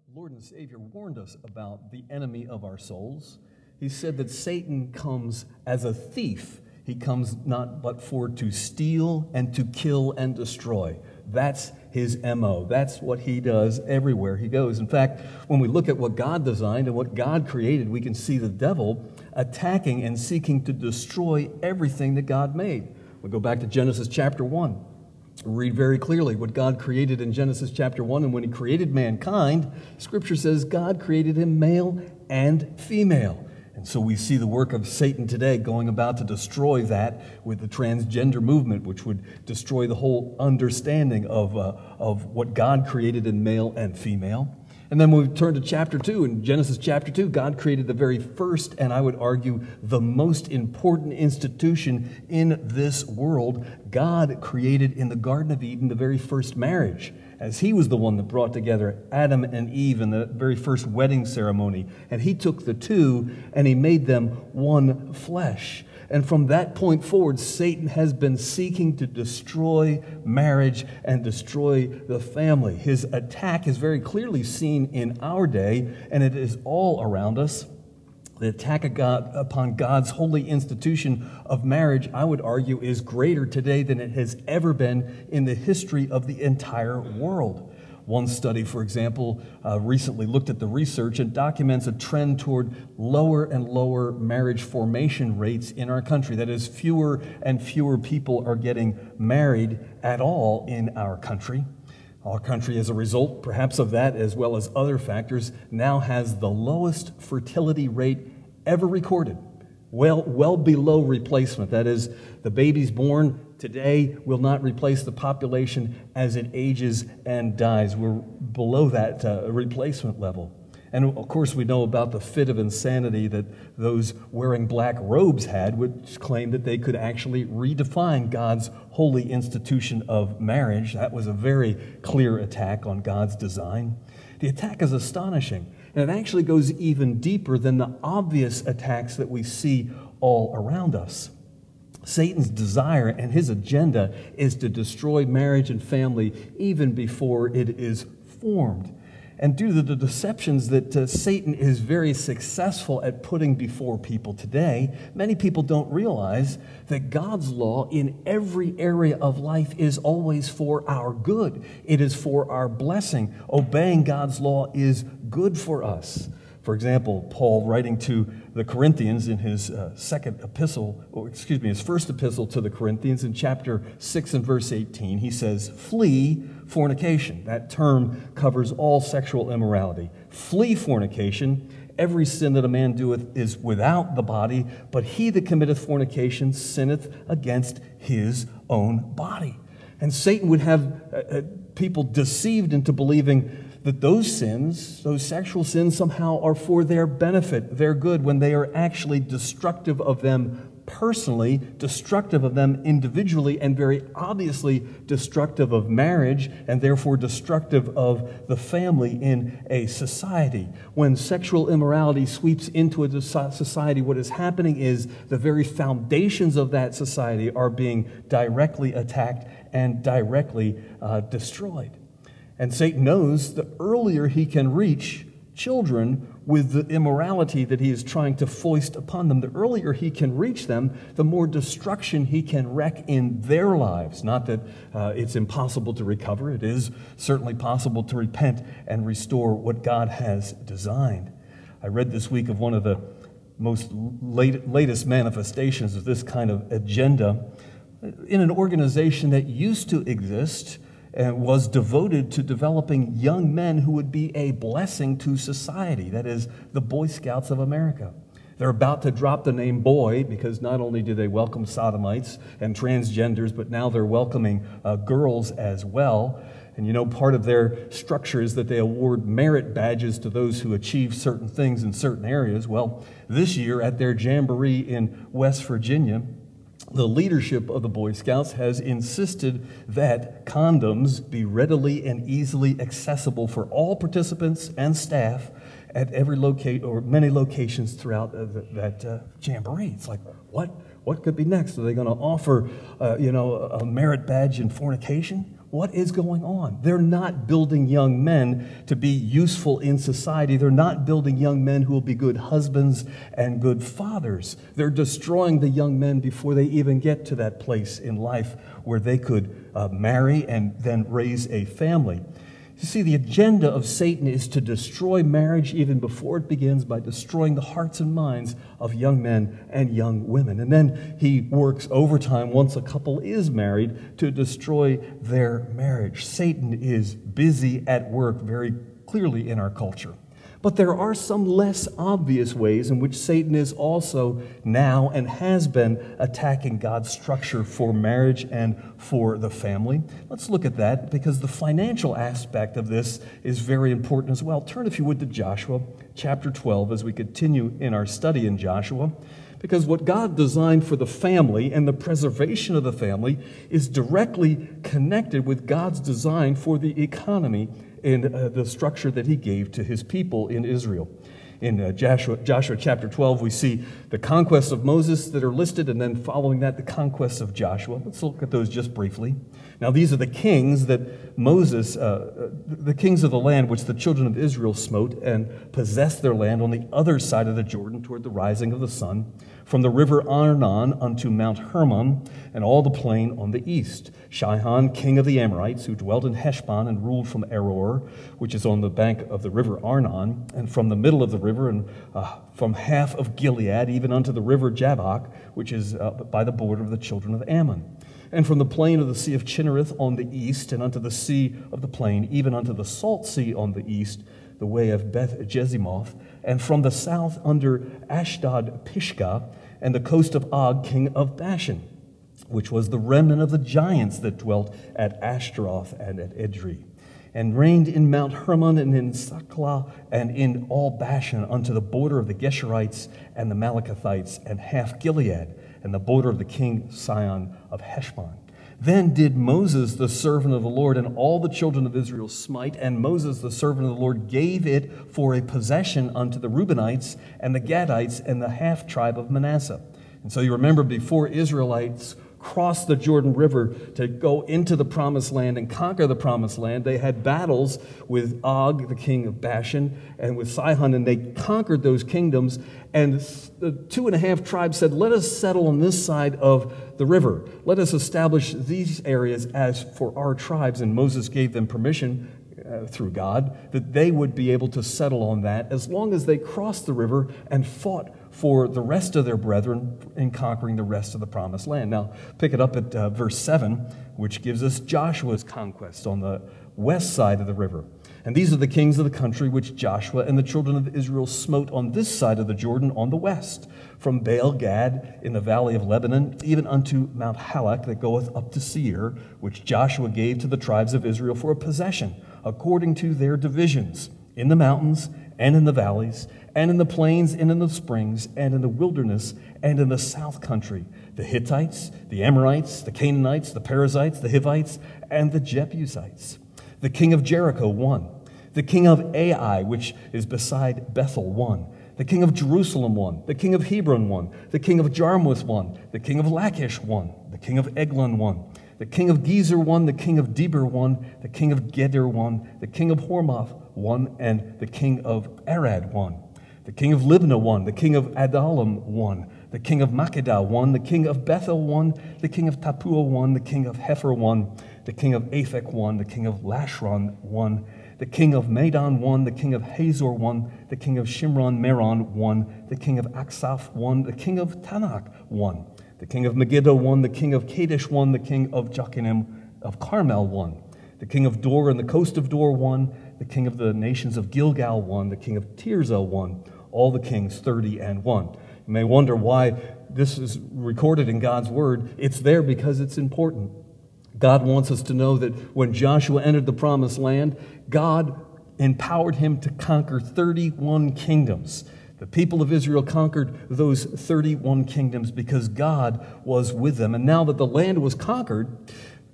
Lord and Savior warned us about the enemy of our souls. He said that Satan comes as a thief. He comes not but for to steal and to kill and destroy. That's his MO. That's what he does everywhere he goes. In fact, when we look at what God designed and what God created, we can see the devil attacking and seeking to destroy everything that God made. We go back to Genesis chapter 1. Read very clearly what God created in Genesis chapter 1. And when he created mankind, Scripture says God created him male and female. And so we see the work of Satan today going about to destroy that with the transgender movement, which would destroy the whole understanding of what God created in male and female. And then when we turn to chapter 2, in Genesis chapter 2, God created the very first, and I would argue the most important institution in this world. God created in the Garden of Eden the very first marriage, as he was the one that brought together Adam and Eve in the very first wedding ceremony. And he took the two and he made them one flesh. And from that point forward, Satan has been seeking to destroy marriage and destroy the family. His attack is very clearly seen in our day, and it is all around us. The attack of God upon God's holy institution of marriage, I would argue, is greater today than it has ever been in the history of the entire world. One study, for example, recently looked at the research and documents a trend toward lower and lower marriage formation rates in our country. That is, fewer and fewer people are getting married at all in our country. Our country, as a result, perhaps of that, as well as other factors, now has the lowest fertility rate ever recorded. Well below replacement. That is, the babies born today will not replace the population as it ages and dies. We're below that replacement level. And of course, we know about the fit of insanity that those wearing black robes had, which claimed that they could actually redefine God's holy institution of marriage. That was a very clear attack on God's design. The attack is astonishing, and it actually goes even deeper than the obvious attacks that we see all around us. Satan's desire and his agenda is to destroy marriage and family even before it is formed. And due to the deceptions that Satan is very successful at putting before people today, many people don't realize that God's law in every area of life is always for our good. It is for our blessing. Obeying God's law is good for us. For example, Paul, writing to the Corinthians in his first epistle to the Corinthians in chapter 6 and verse 18, he says, "Flee fornication." That term covers all sexual immorality. Flee fornication. Every sin that a man doeth is without the body, but he that committeth fornication sinneth against his own body. And Satan would have people deceived into believing that those sins, those sexual sins, somehow are for their benefit, their good, when they are actually destructive of them personally, destructive of them individually, and very obviously destructive of marriage, and therefore destructive of the family in a society. When sexual immorality sweeps into a society, what is happening is the very foundations of that society are being directly attacked and directly destroyed. And Satan knows the earlier he can reach children with the immorality that he is trying to foist upon them, the earlier he can reach them, the more destruction he can wreak in their lives. Not that it's impossible to recover. It is certainly possible to repent and restore what God has designed. I read this week of one of the most latest manifestations of this kind of agenda in an organization that used to exist and was devoted to developing young men who would be a blessing to society. That is, the Boy Scouts of America. They're about to drop the name boy because not only do they welcome sodomites and transgenders, but now they're welcoming girls as well. And you know, part of their structure is that they award merit badges to those who achieve certain things in certain areas. Well, this year at their jamboree in West Virginia, the leadership of the Boy Scouts has insisted that condoms be readily and easily accessible for all participants and staff, at every locate or many locations throughout that jamboree. It's like, what could be next? Are they going to offer, a merit badge in fornication? What is going on? They're not building young men to be useful in society. They're not building young men who will be good husbands and good fathers. They're destroying the young men before they even get to that place in life where they could marry and then raise a family. You see, the agenda of Satan is to destroy marriage even before it begins by destroying the hearts and minds of young men and young women. And then he works overtime once a couple is married to destroy their marriage. Satan is busy at work very clearly in our culture. But there are some less obvious ways in which Satan is also now and has been attacking God's structure for marriage and for the family. Let's look at that because the financial aspect of this is very important as well. Turn, if you would, to Joshua chapter 12 as we continue in our study in Joshua. Because what God designed for the family and the preservation of the family is directly connected with God's design for the economy in the structure that he gave to his people in Israel. In Joshua chapter 12, we see the conquests of Moses that are listed, and then following that, the conquests of Joshua. Let's look at those just briefly. Now, these are the kings that Moses, the kings of the land which the children of Israel smote and possessed their land on the other side of the Jordan toward the rising of the sun, from the river Arnon unto Mount Hermon and all the plain on the east. Sihon, king of the Amorites, who dwelt in Heshbon and ruled from Aroer, which is on the bank of the river Arnon, and from the middle of the river, and from half of Gilead, even unto the river Jabbok, which is by the border of the children of Ammon. And from the plain of the sea of Chinnereth on the east, and unto the sea of the plain, even unto the salt sea on the east, the way of Beth Jezimoth, and from the south under Ashdod Pishga, and the coast of Og, king of Bashan, which was the remnant of the giants that dwelt at Ashtaroth and at Edrei, and reigned in Mount Hermon and in Saklah and in all Bashan unto the border of the Geshurites and the Malachithites and half Gilead, and the border of the king Sihon of Heshbon. Then did Moses, the servant of the Lord, and all the children of Israel smite, and Moses, the servant of the Lord, gave it for a possession unto the Reubenites and the Gadites and the half tribe of Manasseh. And so you remember before Israelites crossed the Jordan River to go into the Promised Land and conquer the Promised Land, they had battles with Og, the king of Bashan, and with Sihon, and they conquered those kingdoms. And the 2.5 tribes said, let us settle on this side of the river. Let us establish these areas as for our tribes. And Moses gave them permission through God that they would be able to settle on that as long as they crossed the river and fought for the rest of their brethren in conquering the rest of the Promised Land. Now, pick it up at verse 7, which gives us Joshua's conquest on the west side of the river. And these are the kings of the country which Joshua and the children of Israel smote on this side of the Jordan on the west, from Baal Gad in the valley of Lebanon, even unto Mount Halak that goeth up to Seir, which Joshua gave to the tribes of Israel for a possession, according to their divisions, in the mountains and in the valleys, and in the plains and in the springs, and in the wilderness, and in the south country, the Hittites, the Amorites, the Canaanites, the Perizzites, the Hivites, and the Jebusites. The king of Jericho won. The king of Ai, which is beside Bethel, won. The king of Jerusalem won. The king of Hebron won. The king of Jarmuth won. The king of Lachish won. The king of Eglon won. The king of Gezer won. The king of Debir won. The king of Geder won. The king of Hormah won. And the king of Arad won. The king of Libnah won. The king of Adullam won. The king of Makkedah won. The king of Bethel won. The king of Tappuah won. The king of Hepher won. The king of Aphek won. The king of Lashron won. The king of Madon won. The king of Hazor won. The king of Shimron Meron won. The king of Aksaph won. The king of Tanakh won. The king of Megiddo won. The king of Kadesh won. The king of Jochanim of Carmel won. The king of Dor and the coast of Dor won. The king of the nations of Gilgal won. The king of Tirzah won. All the kings 30-1. You may wonder why this is recorded in God's word. It's there because it's important. God wants us to know that when Joshua entered the Promised Land, God empowered him to conquer 31 kingdoms. The people of Israel conquered those 31 kingdoms because God was with them. And now that the land was conquered,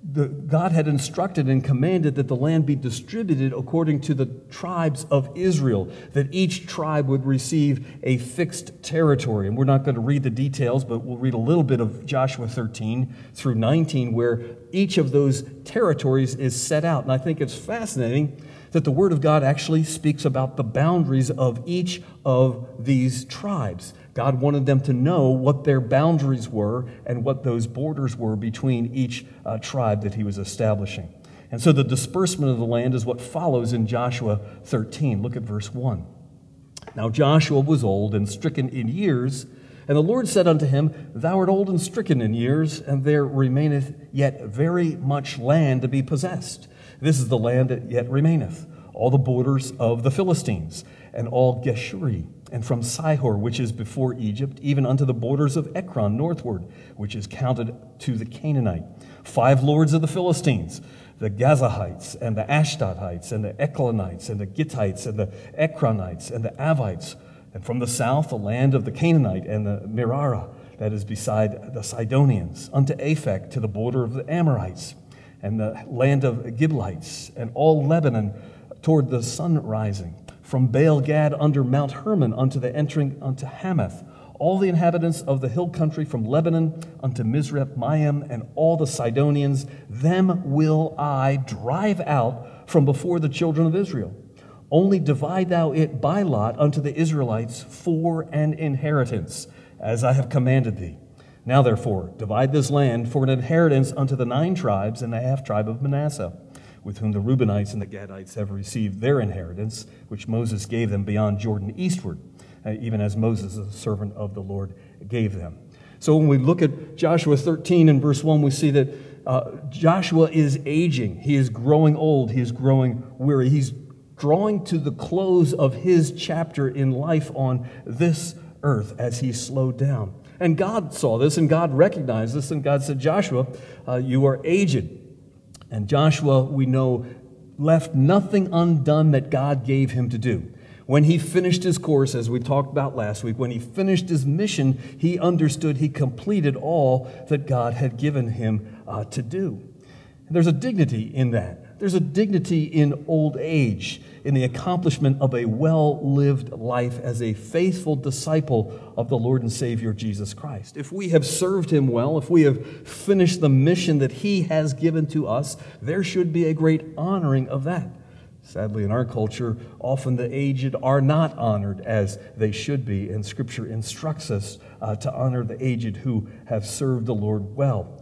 God had instructed and commanded that the land be distributed according to the tribes of Israel, that each tribe would receive a fixed territory. And we're not going to read the details, but we'll read a little bit of Joshua 13 through 19, where each of those territories is set out. And I think it's fascinating that the Word of God actually speaks about the boundaries of each of these tribes. God wanted them to know what their boundaries were and what those borders were between each tribe that he was establishing. And so the disbursement of the land is what follows in Joshua 13. Look at verse 1. Now Joshua was old and stricken in years, and the Lord said unto him, Thou art old and stricken in years, and there remaineth yet very much land to be possessed. This is the land that yet remaineth, all the borders of the Philistines, and all Geshuri, and from Sihor, which is before Egypt, even unto the borders of Ekron northward, which is counted to the Canaanite. 5 lords of the Philistines, the Gazahites, and the Ashdodites, and the Eklonites, and the Gittites, and the Ekronites, and the Avites, and from the south the land of the Canaanite, and the Merara, that is beside the Sidonians, unto Aphek, to the border of the Amorites, and the land of Giblites, and all Lebanon toward the sun rising, from Baal Gad under Mount Hermon unto the entering unto Hamath, all the inhabitants of the hill country from Lebanon unto Mizrep Maim, and all the Sidonians, them will I drive out from before the children of Israel. Only divide thou it by lot unto the Israelites for an inheritance, as I have commanded thee. Now therefore, divide this land for an inheritance unto the 9 tribes and the half tribe of Manasseh, with whom the Reubenites and the Gadites have received their inheritance, which Moses gave them beyond Jordan eastward, even as Moses, the servant of the Lord, gave them. So when we look at Joshua 13 and verse 1, we see that Joshua is aging. He is growing old. He is growing weary. He's drawing to the close of his chapter in life on this earth as he slowed down. And God saw this, and God recognized this, and God said, Joshua, you are aged. And Joshua, we know, left nothing undone that God gave him to do. When he finished his course, as we talked about last week, when he finished his mission, he understood he completed all that God had given him to do. And there's a dignity in that. There's a dignity in old age, in the accomplishment of a well-lived life as a faithful disciple of the Lord and Savior Jesus Christ. If we have served him well, if we have finished the mission that he has given to us, there should be a great honoring of that. Sadly, in our culture, often the aged are not honored as they should be, and Scripture instructs us to honor the aged who have served the Lord well.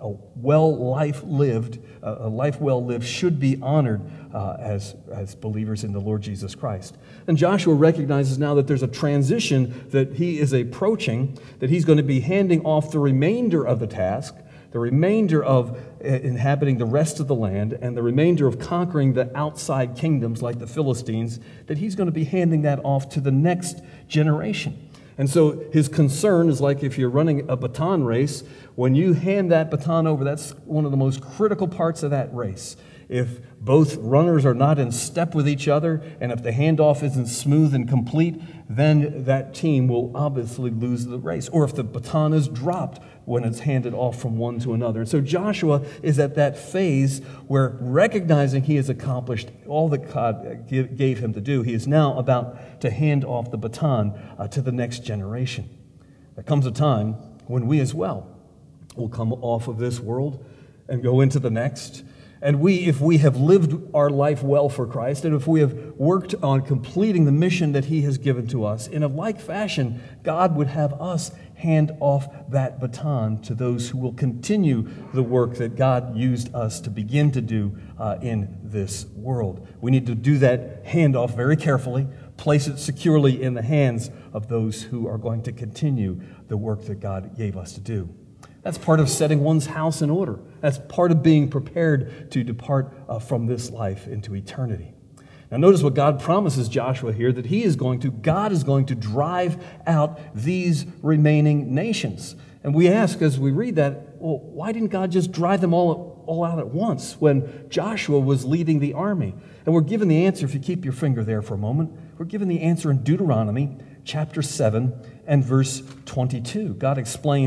A life well lived should be honored as believers in the Lord Jesus Christ. And Joshua recognizes now that there's a transition that he is approaching, that he's going to be handing off the remainder of the task, the remainder of inhabiting the rest of the land, and the remainder of conquering the outside kingdoms like the Philistines, that he's going to be handing that off to the next generation. And so his concern is like if you're running a baton race, when you hand that baton over, that's one of the most critical parts of that race. If both runners are not in step with each other, and if the handoff isn't smooth and complete, then that team will obviously lose the race. Or if the baton is dropped when it's handed off from one to another. And so Joshua is at that phase where, recognizing he has accomplished all that God gave him to do, he is now about to hand off the baton to the next generation. There comes a time when we as well will come off of this world and go into the next. And if we have lived our life well for Christ, and if we have worked on completing the mission that he has given to us, in a like fashion, God would have us hand off that baton to those who will continue the work that God used us to begin to do in this world. We need to do that handoff very carefully, place it securely in the hands of those who are going to continue the work that God gave us to do. That's part of setting one's house in order. That's part of being prepared to depart from this life into eternity. Now notice what God promises Joshua here, that God is going to drive out these remaining nations. And we ask as we read that, well, why didn't God just drive them all out at once when Joshua was leading the army? And we're given the answer, if you keep your finger there for a moment, we're given the answer in Deuteronomy chapter 7 and verse 22. God explains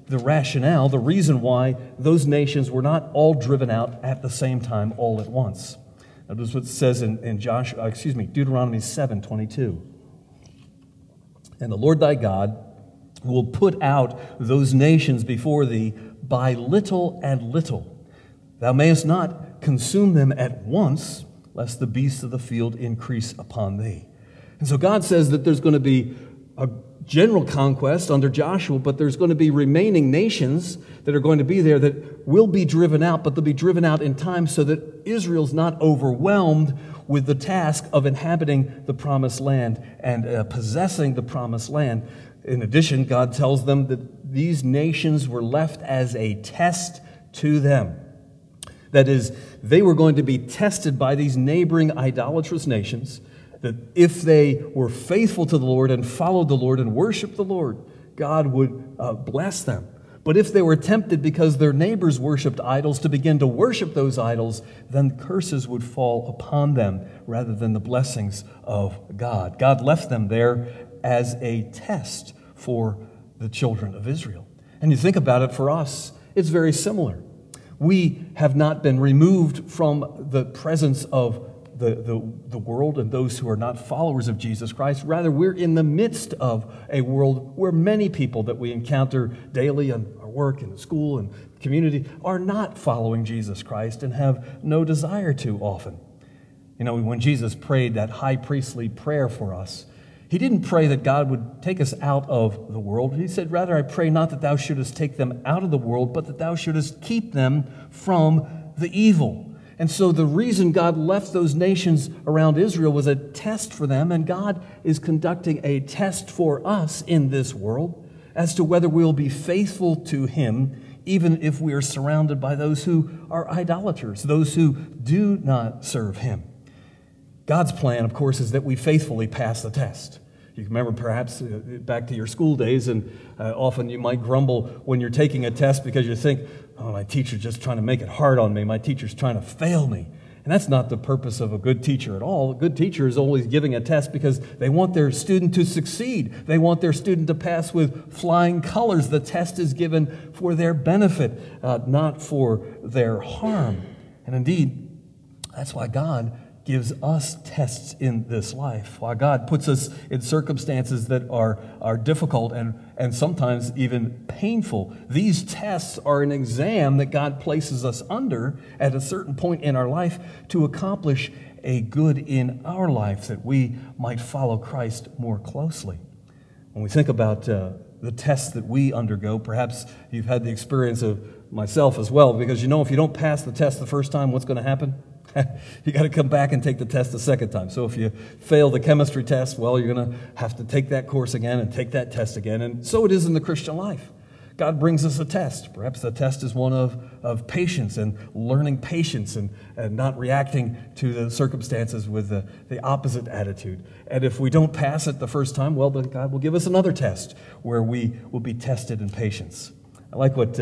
the rationale, the reason why those nations were not all driven out at the same time, all at once. Notice what it says in Deuteronomy 7:22. And the Lord thy God will put out those nations before thee by little and little. Thou mayest not consume them at once, lest the beasts of the field increase upon thee. And so God says that there's going to be a general conquest under Joshua, but there's going to be remaining nations that are going to be there that will be driven out, but they'll be driven out in time so that Israel's not overwhelmed with the task of inhabiting the promised land and possessing the promised land. In addition, God tells them that these nations were left as a test to them. That is, they were going to be tested by these neighboring idolatrous nations, that if they were faithful to the Lord and followed the Lord and worshiped the Lord, God would bless them. But if they were tempted because their neighbors worshiped idols to begin to worship those idols, then curses would fall upon them rather than the blessings of God. God left them there as a test for the children of Israel. And you think about it, for us, it's very similar. We have not been removed from the presence of the world and those who are not followers of Jesus Christ. Rather, we're in the midst of a world where many people that we encounter daily in our work and school and community are not following Jesus Christ and have no desire to often. You know, when Jesus prayed that high priestly prayer for us, he didn't pray that God would take us out of the world. He said, rather, I pray not that thou shouldest take them out of the world, but that thou shouldest keep them from the evil. And so the reason God left those nations around Israel was a test for them, and God is conducting a test for us in this world as to whether we'll be faithful to Him, even if we are surrounded by those who are idolaters, those who do not serve Him. God's plan, of course, is that we faithfully pass the test. You remember perhaps back to your school days, and often you might grumble when you're taking a test because you think, oh, my teacher's just trying to make it hard on me. My teacher's trying to fail me. And that's not the purpose of a good teacher at all. A good teacher is always giving a test because they want their student to succeed. They want their student to pass with flying colors. The test is given for their benefit, not for their harm. And indeed, that's why God gives us tests in this life, why God puts us in circumstances that are difficult and sometimes even painful. These tests are an exam that God places us under at a certain point in our life to accomplish a good in our life, that we might follow Christ more closely. When we think about the tests that we undergo, perhaps you've had the experience of myself as well, because you know if you don't pass the test the first time, what's going to happen? You got to come back and take the test the second time. So if you fail the chemistry test, well, you're going to have to take that course again and take that test again. And so it is in the Christian life. God brings us a test. Perhaps the test is one of patience and learning patience and not reacting to the circumstances with the opposite attitude. And if we don't pass it the first time, well, then God will give us another test where we will be tested in patience. I like what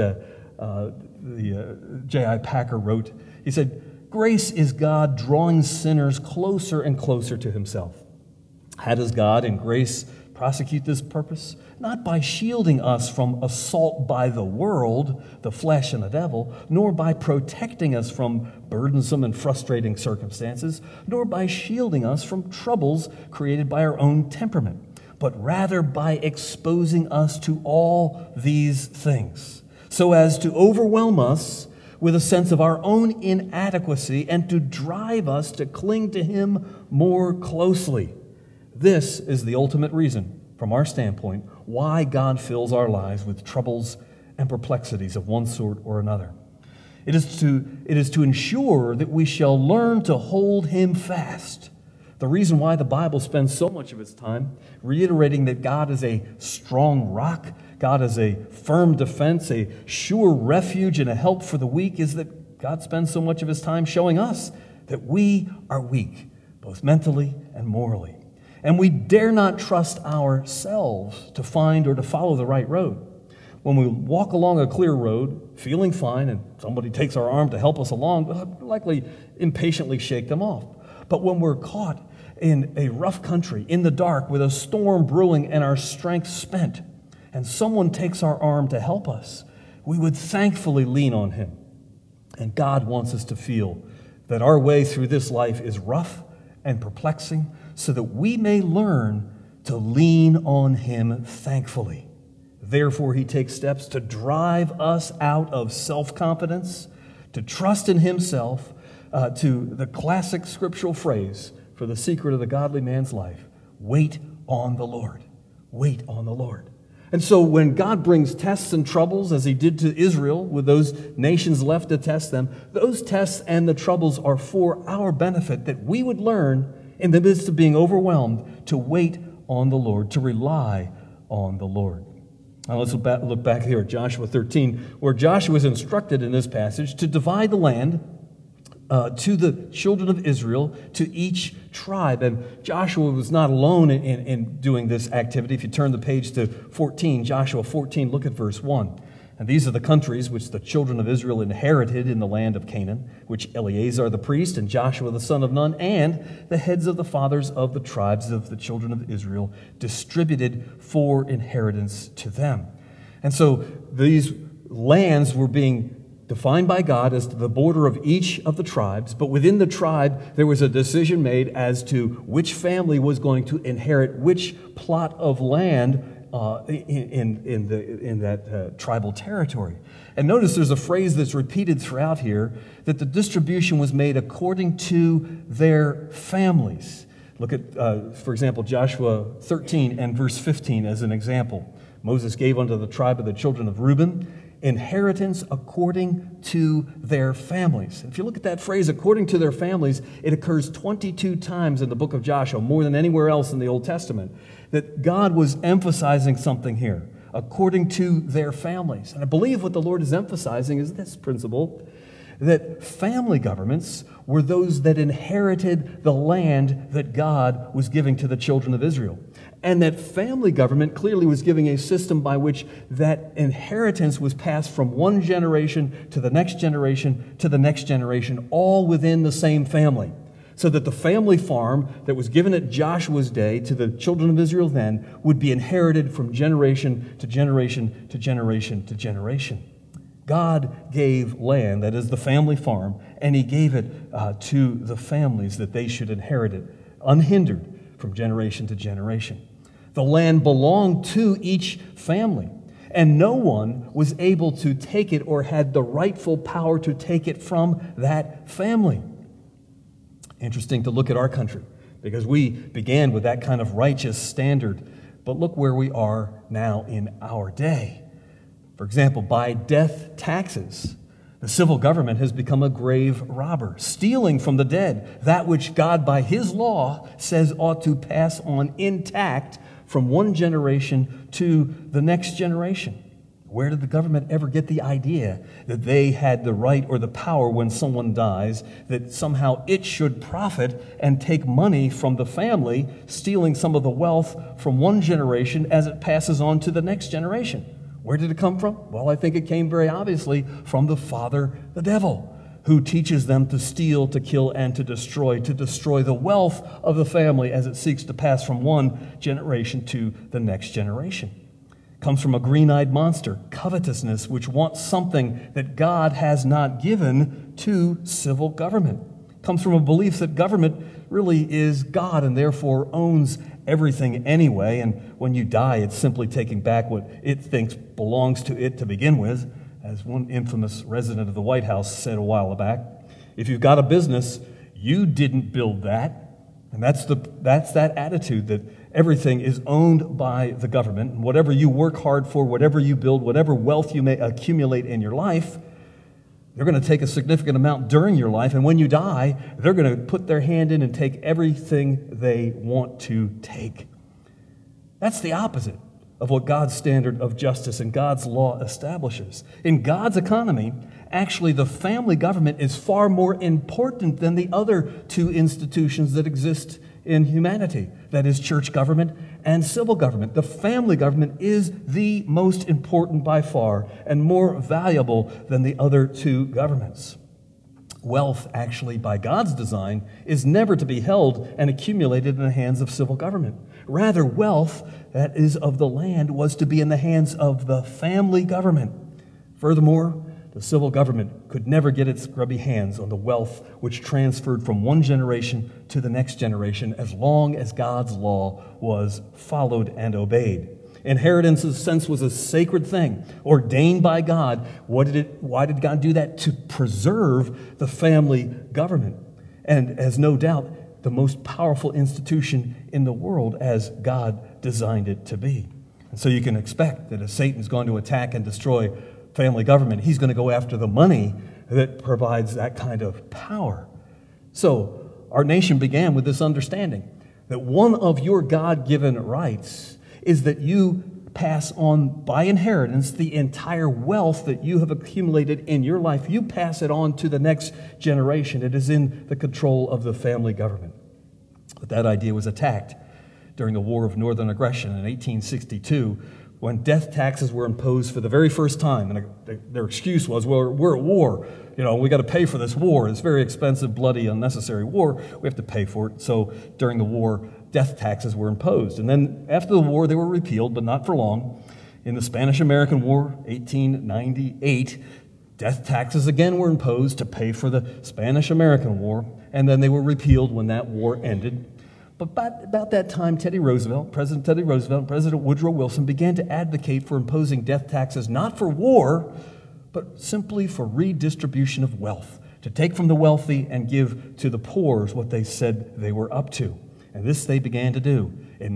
J.I. Packer wrote. He said, grace is God drawing sinners closer and closer to Himself. How does God in grace prosecute this purpose? Not by shielding us from assault by the world, the flesh and the devil, nor by protecting us from burdensome and frustrating circumstances, nor by shielding us from troubles created by our own temperament, but rather by exposing us to all these things, so as to overwhelm us with a sense of our own inadequacy and to drive us to cling to Him more closely. This is the ultimate reason, from our standpoint, why God fills our lives with troubles and perplexities of one sort or another. It is to ensure that we shall learn to hold Him fast. The reason why the Bible spends so much of its time reiterating that God is a strong rock, God is a firm defense, a sure refuge and a help for the weak, is that God spends so much of His time showing us that we are weak, both mentally and morally. And we dare not trust ourselves to find or to follow the right road. When we walk along a clear road, feeling fine, and somebody takes our arm to help us along, we'll likely impatiently shake them off. But when we're caught in a rough country, in the dark, with a storm brewing and our strength spent, and someone takes our arm to help us, we would thankfully lean on him. And God wants us to feel that our way through this life is rough and perplexing so that we may learn to lean on him thankfully. Therefore, he takes steps to drive us out of self-confidence, to trust in himself, to the classic scriptural phrase for the secret of the godly man's life: wait on the Lord. Wait on the Lord. And so when God brings tests and troubles, as he did to Israel, with those nations left to test them, those tests and the troubles are for our benefit, that we would learn in the midst of being overwhelmed to wait on the Lord, to rely on the Lord. Now let's look back here at Joshua 13, where Joshua is instructed in this passage to divide the land to the children of Israel, to each tribe. And Joshua was not alone in doing this activity. If you turn the page to 14, Joshua 14, look at verse 1. And these are the countries which the children of Israel inherited in the land of Canaan, which Eleazar the priest and Joshua the son of Nun and the heads of the fathers of the tribes of the children of Israel distributed for inheritance to them. And so these lands were being defined by God as the border of each of the tribes, but within the tribe there was a decision made as to which family was going to inherit which plot of land in that tribal territory. And notice there's a phrase that's repeated throughout here, that the distribution was made according to their families. Look at, for example, Joshua 13 and verse 15 as an example. Moses gave unto the tribe of the children of Reuben inheritance according to their families. If you look at that phrase, according to their families, it occurs 22 times in the book of Joshua, more than anywhere else in the Old Testament, that God was emphasizing something here, according to their families. And I believe what the Lord is emphasizing is this principle, that family governments were those that inherited the land that God was giving to the children of Israel. And that family government clearly was giving a system by which that inheritance was passed from one generation to the next generation to the next generation, all within the same family. So that the family farm that was given at Joshua's day to the children of Israel then would be inherited from generation to generation to generation to generation. God gave land, that is the family farm, and he gave it to the families that they should inherit it, unhindered from generation to generation. The land belonged to each family, and no one was able to take it or had the rightful power to take it from that family. Interesting to look at our country, because we began with that kind of righteous standard, but look where we are now in our day. For example, by death taxes, the civil government has become a grave robber, stealing from the dead that which God, by his law, says ought to pass on intact from one generation to the next generation. Where did the government ever get the idea that they had the right or the power when someone dies, that somehow it should profit and take money from the family, stealing some of the wealth from one generation as it passes on to the next generation? Where did it come from? Well, I think it came very obviously from the father, the devil, who teaches them to steal, to kill, and to destroy the wealth of the family as it seeks to pass from one generation to the next generation. It comes from a green-eyed monster, covetousness, which wants something that God has not given to civil government. It comes from a belief that government really is God and therefore owns everything anyway, and when you die, it's simply taking back what it thinks belongs to it to begin with. As one infamous resident of the White House said a while back, if you've got a business, you didn't build that. And that's that attitude that everything is owned by the government. And whatever you work hard for, whatever you build, whatever wealth you may accumulate in your life, they're going to take a significant amount during your life. And when you die, they're going to put their hand in and take everything they want to take. That's the opposite of what God's standard of justice and God's law establishes. In God's economy, actually the family government is far more important than the other two institutions that exist in humanity, that is church government and civil government. The family government is the most important by far and more valuable than the other two governments. Wealth, actually, by God's design, is never to be held and accumulated in the hands of civil government. Rather, wealth that is of the land was to be in the hands of the family government. Furthermore, the civil government could never get its grubby hands on the wealth which transferred from one generation to the next generation as long as God's law was followed and obeyed. Inheritance, in a sense, was a sacred thing, ordained by God. Why did God do that? To preserve the family government. And as no doubt, the most powerful institution in the world as God designed it to be. And so you can expect that if Satan's going to attack and destroy family government, he's going to go after the money that provides that kind of power. So our nation began with this understanding that one of your God-given rights is that you pass on by inheritance the entire wealth that you have accumulated in your life. You pass it on to the next generation. It is in the control of the family government. But that idea was attacked during the War of Northern Aggression in 1862, when death taxes were imposed for the very first time. And their excuse was, well, we're at war. We got to pay for this war. It's very expensive, bloody, unnecessary war. We have to pay for it. So during the war, death taxes were imposed. And then after the war, they were repealed, but not for long. In the Spanish-American War, 1898, death taxes again were imposed to pay for the Spanish-American War, and then they were repealed when that war ended. But about that time, President Teddy Roosevelt, and President Woodrow Wilson began to advocate for imposing death taxes not for war, but simply for redistribution of wealth, to take from the wealthy and give to the poor is what they said they were up to. And this they began to do in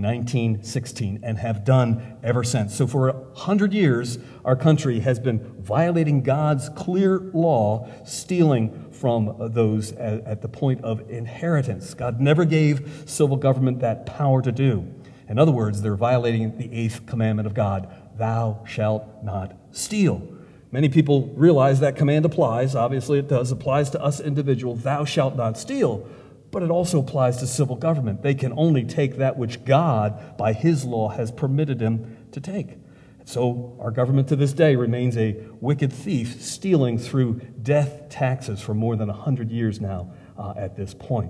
1916 and have done ever since. So for 100 years, our country has been violating God's clear law, stealing from those at the point of inheritance. God never gave civil government that power to do. In other words, they're violating the 8th commandment of God, thou shalt not steal. Many people realize that command applies. Obviously it does. Applies to us individuals, thou shalt not steal. But it also applies to civil government. They can only take that which God, by his law, has permitted them to take. So our government to this day remains a wicked thief, stealing through death taxes for more than 100 years now at this point.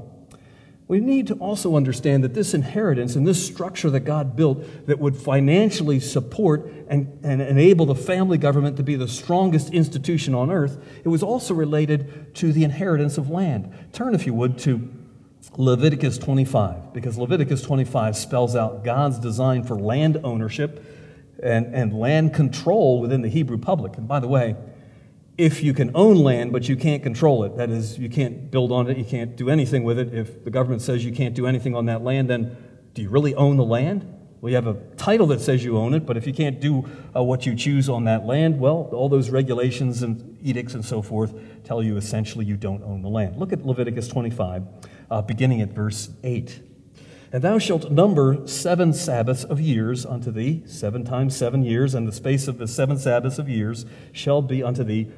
We need to also understand that this inheritance and this structure that God built that would financially support and enable the family government to be the strongest institution on earth, it was also related to the inheritance of land. Turn, if you would, to Leviticus 25, because Leviticus 25 spells out God's design for land ownership and land control within the Hebrew public. And by the way, if you can own land but you can't control it, that is, you can't build on it, you can't do anything with it, if the government says you can't do anything on that land, then do you really own the land? Well, you have a title that says you own it, but if you can't do what you choose on that land, well, all those regulations and edicts and so forth tell you essentially you don't own the land. Look at Leviticus 25, beginning at verse 8. And thou shalt number 7 Sabbaths of years unto thee, 7 times 7 years, and the space of the 7 Sabbaths of years shall be unto thee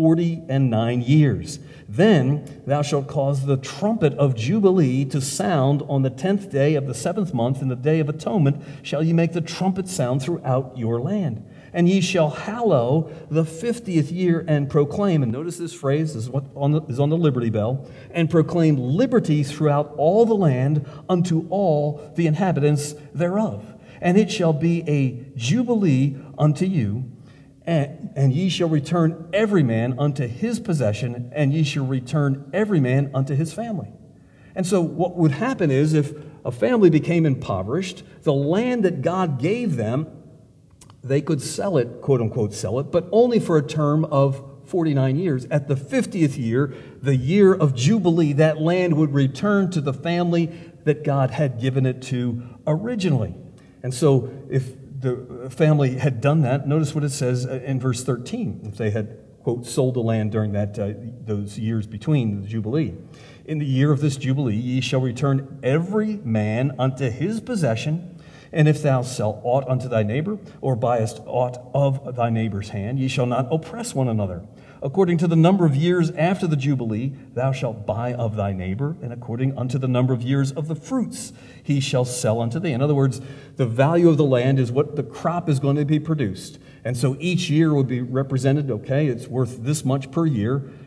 49 years. Then thou shalt cause the trumpet of Jubilee to sound on the 10th day of the 7th month, in the day of atonement shall ye make the trumpet sound throughout your land. And ye shall hallow the 50th year and proclaim, and notice this phrase is what is on the Liberty Bell, and proclaim liberty throughout all the land unto all the inhabitants thereof. And it shall be a jubilee unto you, and ye shall return every man unto his possession, and ye shall return every man unto his family. And so what would happen is, if a family became impoverished, the land that God gave them, they could sell it, quote unquote sell it, but only for a term of 49 years. At the 50th year, the year of Jubilee, that land would return to the family that God had given it to originally. And so if the family had done that, notice what it says in verse 13, if they had, quote, sold the land during those years between the Jubilee. In the year of this Jubilee, ye shall return every man unto his possession. And if thou sell aught unto thy neighbor, or buyest aught of thy neighbor's hand, ye shall not oppress one another. According to the number of years after the Jubilee, thou shalt buy of thy neighbor, and according unto the number of years of the fruits he shall sell unto thee. In other words, the value of the land is what the crop is going to be produced. And so each year would be represented, okay, it's worth this much per year,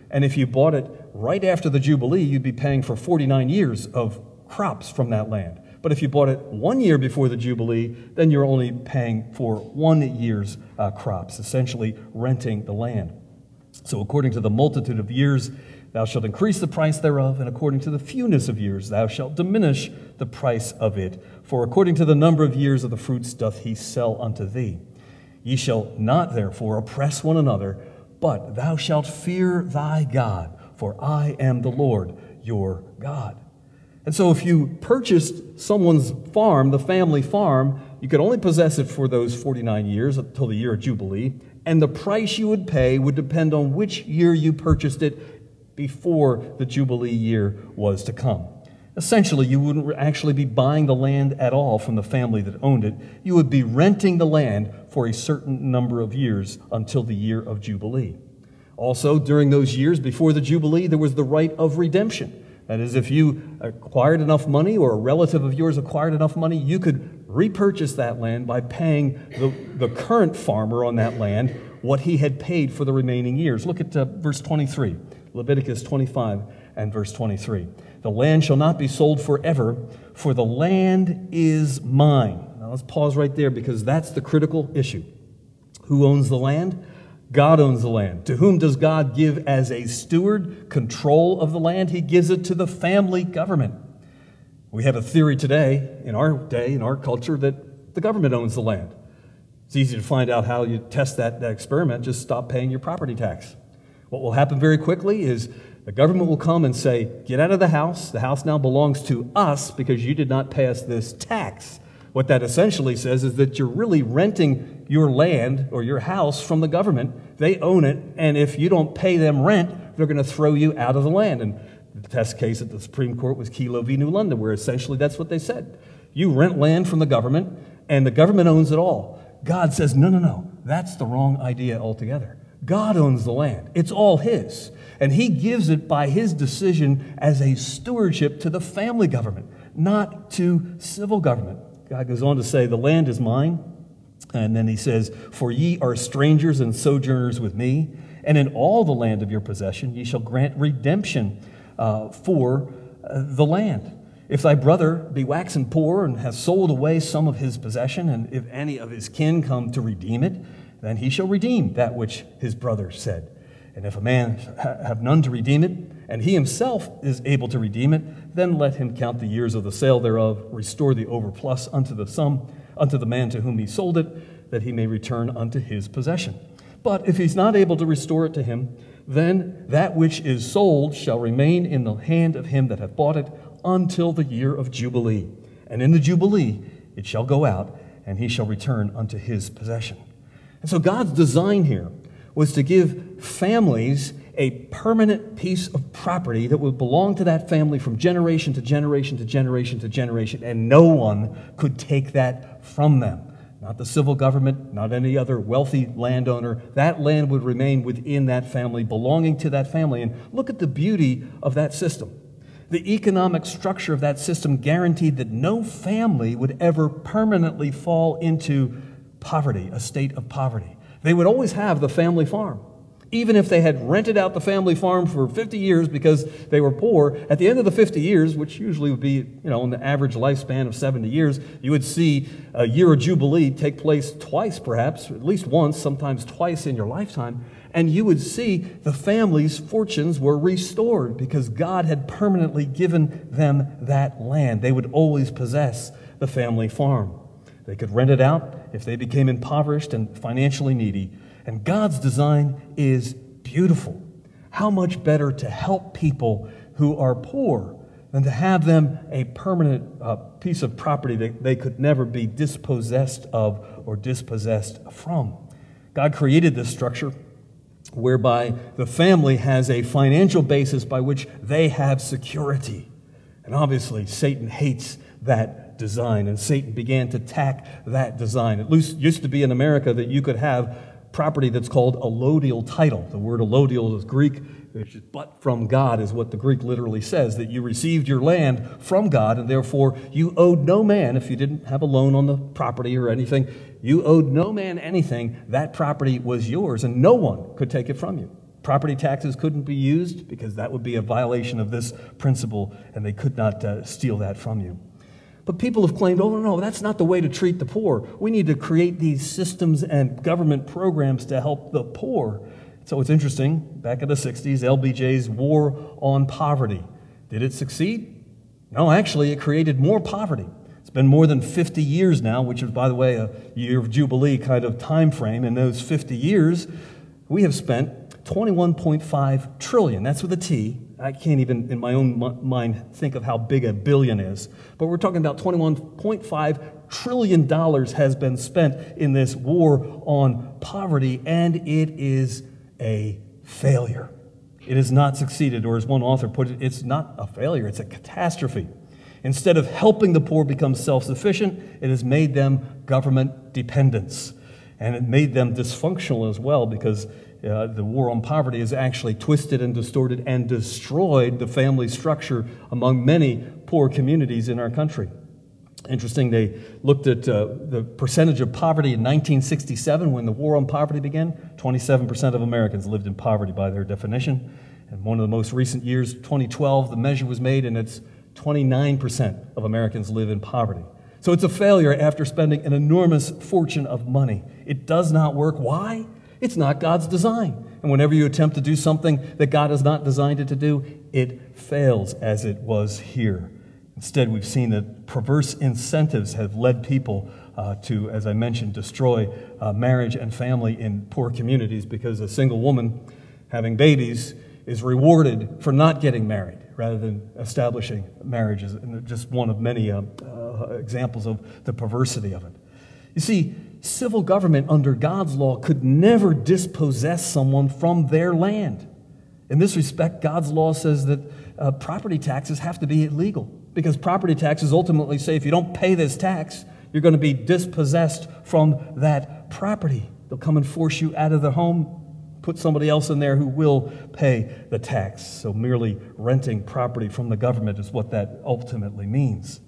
And if you bought it right after the Jubilee, you'd be paying for 49 years of crops from that land. But if you bought it 1 year before the Jubilee, then you're only paying for 1 year's crops, essentially renting the land. So according to the multitude of years, thou shalt increase the price thereof, and according to the fewness of years, thou shalt diminish the price of it. For according to the number of years of the fruits doth he sell unto thee. Ye shall not therefore oppress one another, but thou shalt fear thy God, for I am the Lord your God. And so if you purchased someone's farm, the family farm, you could only possess it for those 49 years until the year of Jubilee, and the price you would pay would depend on which year you purchased it before the Jubilee year was to come. Essentially, you wouldn't actually be buying the land at all from the family that owned it. You would be renting the land for a certain number of years until the year of Jubilee. Also, during those years before the Jubilee, there was the right of redemption. That is, if you acquired enough money or a relative of yours acquired enough money, you could repurchase that land by paying the current farmer on that land what he had paid for the remaining years. Look at verse 23, Leviticus 25 and verse 23. The land shall not be sold forever, for the land is mine. Now let's pause right there because that's the critical issue. Who owns the land? God owns the land. To whom does God give as a steward control of the land? He gives it to the family government. We have a theory today, in our culture, that the government owns the land. It's easy to find out how you test that experiment. Just stop paying your property tax. What will happen very quickly is the government will come and say, get out of the house. The house now belongs to us because you did not pay us this tax. What that essentially says is that you're really renting your land or your house from the government. They own it, and if you don't pay them rent, they're going to throw you out of the land. And the test case at the Supreme Court was Kelo v. New London, where essentially that's what they said. You rent land from the government, and the government owns it all. God says, no, that's the wrong idea altogether. God owns the land. It's all His. And He gives it by His decision as a stewardship to the family government, not to civil government. God goes on to say, the land is mine. And then He says, for ye are strangers and sojourners with me, and in all the land of your possession ye shall grant redemption for the land. If thy brother be waxen poor and hath sold away some of his possession, and if any of his kin come to redeem it, then he shall redeem that which his brother said. And if a man have none to redeem it, and he himself is able to redeem it, then let him count the years of the sale thereof, restore the overplus unto the sum, unto the man to whom he sold it, that he may return unto his possession. But if he's not able to restore it to him, then that which is sold shall remain in the hand of him that hath bought it until the year of Jubilee. And in the Jubilee it shall go out, and he shall return unto his possession. And so God's design here was to give families a permanent piece of property that would belong to that family from generation to generation to generation to generation, and no one could take that from them. Not the civil government, not any other wealthy landowner. That land would remain within that family, belonging to that family. And look at the beauty of that system. The economic structure of that system guaranteed that no family would ever permanently fall into poverty, a state of poverty. They would always have the family farm. Even if they had rented out the family farm for 50 years because they were poor, at the end of the 50 years, which usually would be, in the average lifespan of 70 years, you would see a year of Jubilee take place twice perhaps, at least once, sometimes twice in your lifetime, and you would see the family's fortunes were restored because God had permanently given them that land. They would always possess the family farm. They could rent it out if they became impoverished and financially needy. And God's design is beautiful. How much better to help people who are poor than to have them a permanent piece of property that they could never be dispossessed of or dispossessed from. God created this structure whereby the family has a financial basis by which they have security. And obviously, Satan hates that design, and Satan began to attack that design. It used to be in America that you could have property that's called allodial title. The word allodial is Greek, which is but from God is what the Greek literally says, that you received your land from God, and therefore you owed no man, if you didn't have a loan on the property or anything, you owed no man anything. That property was yours, and no one could take it from you. Property taxes couldn't be used because that would be a violation of this principle, and they could not steal that from you. But people have claimed, oh, no, that's not the way to treat the poor. We need to create these systems and government programs to help the poor. So it's interesting, back in the 60s, LBJ's War on Poverty. Did it succeed? No, actually, it created more poverty. It's been more than 50 years now, which is, by the way, a year of Jubilee kind of time frame. In those 50 years, we have spent $21.5 trillion. That's with a T. I can't even, in my own mind, think of how big a billion is. But we're talking about $21.5 trillion has been spent in this war on poverty, and it is a failure. It has not succeeded, or as one author put it, it's not a failure, it's a catastrophe. Instead of helping the poor become self-sufficient, it has made them government dependents. And it made them dysfunctional as well, because the war on poverty has actually twisted and distorted and destroyed the family structure among many poor communities in our country. Interesting, they looked at the percentage of poverty in 1967 when the war on poverty began. 27% of Americans lived in poverty by their definition. And one of the most recent years, 2012, the measure was made, and it's 29% of Americans live in poverty. So it's a failure after spending an enormous fortune of money. It does not work. Why? It's not God's design. And whenever you attempt to do something that God has not designed it to do, it fails, as it was here. Instead, we've seen that perverse incentives have led people to, as I mentioned, destroy marriage and family in poor communities, because a single woman having babies is rewarded for not getting married rather than establishing marriages. And just one of many examples of the perversity of it. You see, civil government under God's law could never dispossess someone from their land. In this respect, God's law says that property taxes have to be illegal, because property taxes ultimately say if you don't pay this tax, you're going to be dispossessed from that property. They'll come and force you out of the home, put somebody else in there who will pay the tax. So merely renting property from the government is what that ultimately means.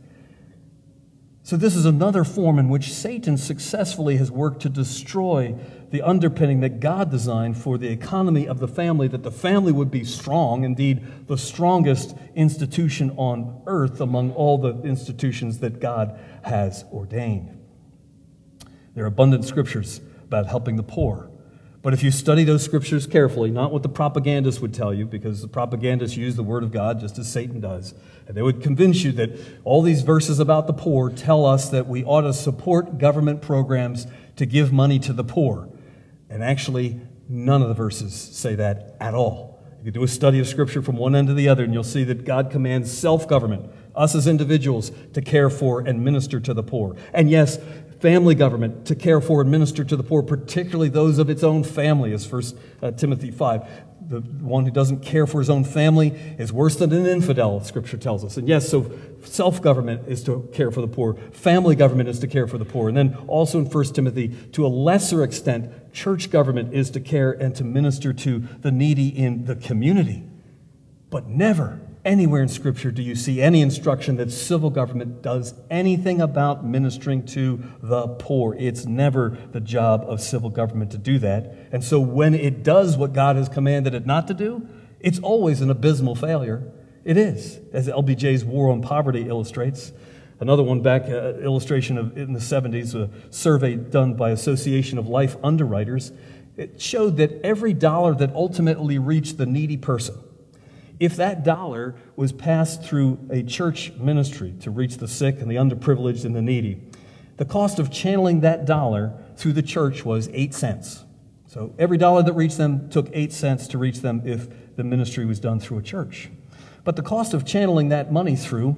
So this is another form in which Satan successfully has worked to destroy the underpinning that God designed for the economy of the family, that the family would be strong, indeed the strongest institution on earth among all the institutions that God has ordained. There are abundant scriptures about helping the poor. But if you study those scriptures carefully, not what the propagandists would tell you, because the propagandists use the word of God just as Satan does, and they would convince you that all these verses about the poor tell us that we ought to support government programs to give money to the poor. And actually, none of the verses say that at all. You can do a study of scripture from one end to the other, and you'll see that God commands self-government, us as individuals, to care for and minister to the poor. And yes, family government to care for and minister to the poor, particularly those of its own family, as 1 Timothy 5. The one who doesn't care for his own family is worse than an infidel, Scripture tells us. And yes, so self-government is to care for the poor. Family government is to care for the poor. And then also in 1 Timothy, to a lesser extent, church government is to care and to minister to the needy in the community. But never anywhere in Scripture do you see any instruction that civil government does anything about ministering to the poor. It's never the job of civil government to do that. And so when it does what God has commanded it not to do, it's always an abysmal failure. It is, as LBJ's War on Poverty illustrates. Another one back, illustration of in the 70s, a survey done by Association of Life Underwriters. It showed that every dollar that ultimately reached the needy person, if that dollar was passed through a church ministry to reach the sick and the underprivileged and the needy, the cost of channeling that dollar through the church was 8 cents. So every dollar that reached them took 8 cents to reach them if the ministry was done through a church. But the cost of channeling that money through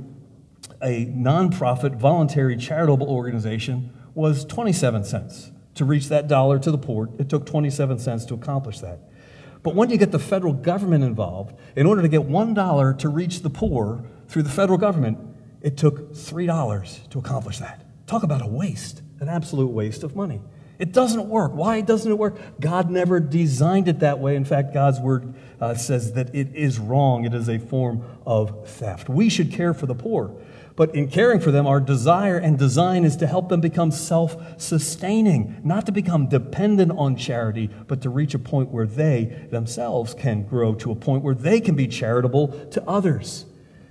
a nonprofit, voluntary, charitable organization was 27 cents. To reach that dollar to the poor, it took 27 cents to accomplish that. But when you get the federal government involved, in order to get $1 to reach the poor through the federal government, it took $3 to accomplish that. Talk about a waste, an absolute waste of money. It doesn't work. Why doesn't it work? God never designed it that way. In fact, God's word says that it is wrong. It is a form of theft. We should care for the poor. But in caring for them, our desire and design is to help them become self-sustaining, not to become dependent on charity, but to reach a point where they themselves can grow to a point where they can be charitable to others.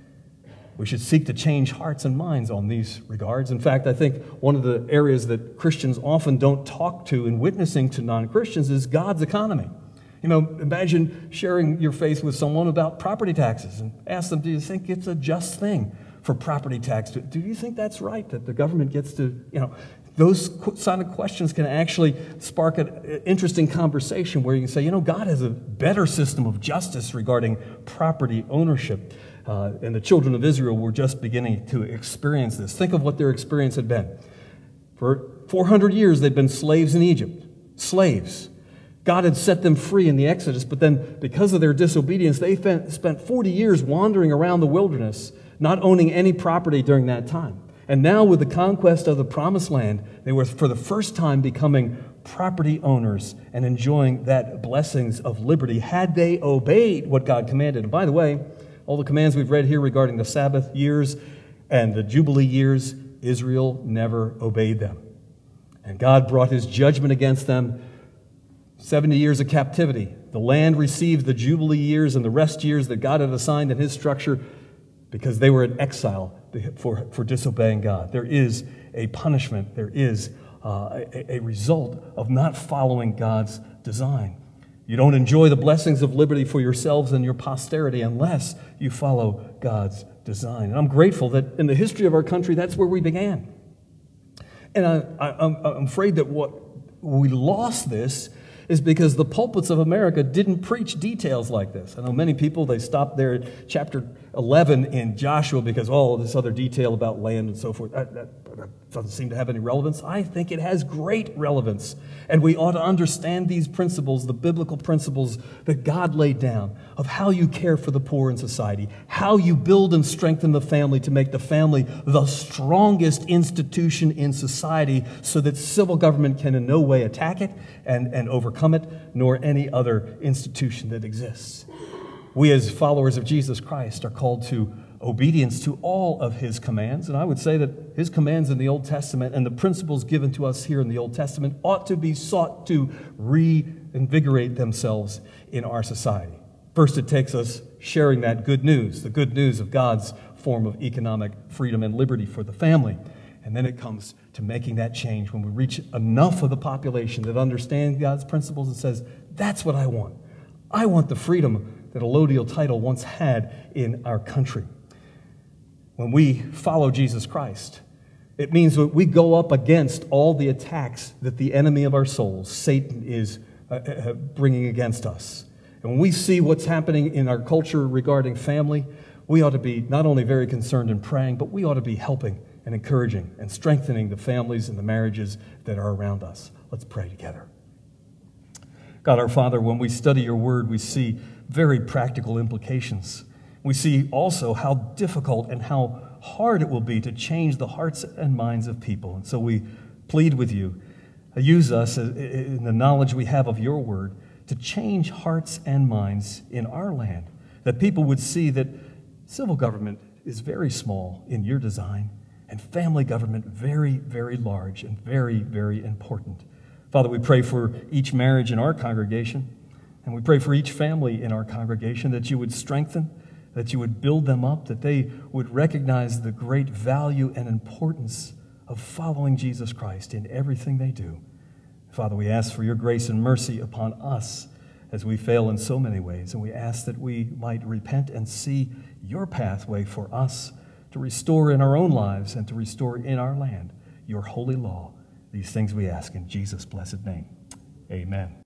We should seek to change hearts and minds on these regards. In fact, I think one of the areas that Christians often don't talk to in witnessing to non-Christians is God's economy. You know, imagine sharing your faith with someone about property taxes and ask them, do you think it's a just thing for property tax? Do you think that's right, that the government gets to, those kind of questions can actually spark an interesting conversation where you can say, God has a better system of justice regarding property ownership. And the children of Israel were just beginning to experience this. Think of what their experience had been. For 400 years, they'd been slaves in Egypt. Slaves. God had set them free in the Exodus, but then because of their disobedience, they spent 40 years wandering around the wilderness, not owning any property during that time. And now with the conquest of the Promised Land, they were for the first time becoming property owners and enjoying that blessings of liberty had they obeyed what God commanded. And by the way, all the commands we've read here regarding the Sabbath years and the Jubilee years, Israel never obeyed them. And God brought his judgment against them. 70 years of captivity. The land received the Jubilee years and the rest years that God had assigned in his structure because they were in exile for disobeying God. There is a punishment. There is a result of not following God's design. You don't enjoy the blessings of liberty for yourselves and your posterity unless you follow God's design. And I'm grateful that in the history of our country, that's where we began. And I'm afraid that what we lost this is because the pulpits of America didn't preach details like this. I know many people, they stopped there at chapter 11 in Joshua because, this other detail about land and so forth, that doesn't seem to have any relevance. I think it has great relevance. And we ought to understand these principles, the biblical principles that God laid down of how you care for the poor in society, how you build and strengthen the family to make the family the strongest institution in society so that civil government can in no way attack it and overcome it, nor any other institution that exists. We as followers of Jesus Christ are called to obedience to all of his commands. And I would say that his commands in the Old Testament and the principles given to us here in the Old Testament ought to be sought to reinvigorate themselves in our society. First, it takes us sharing that good news, the good news of God's form of economic freedom and liberty for the family. And then it comes to making that change when we reach enough of the population that understands God's principles and says, that's what I want. I want the freedom that allodial title once had in our country. When we follow Jesus Christ, it means that we go up against all the attacks that the enemy of our souls, Satan, is bringing against us. And when we see what's happening in our culture regarding family, we ought to be not only very concerned and praying, but we ought to be helping and encouraging and strengthening the families and the marriages that are around us. Let's pray together. God our Father, when we study your word, we see very practical implications. We see also how difficult and how hard it will be to change the hearts and minds of people. And so we plead with you, use us in the knowledge we have of your word to change hearts and minds in our land, that people would see that civil government is very small in your design and family government very, very large and very, very important. Father, we pray for each marriage in our congregation, and we pray for each family in our congregation that you would strengthen, that you would build them up, that they would recognize the great value and importance of following Jesus Christ in everything they do. Father, we ask for your grace and mercy upon us as we fail in so many ways, and we ask that we might repent and see your pathway for us to restore in our own lives and to restore in our land your holy law. These things we ask in Jesus' blessed name. Amen.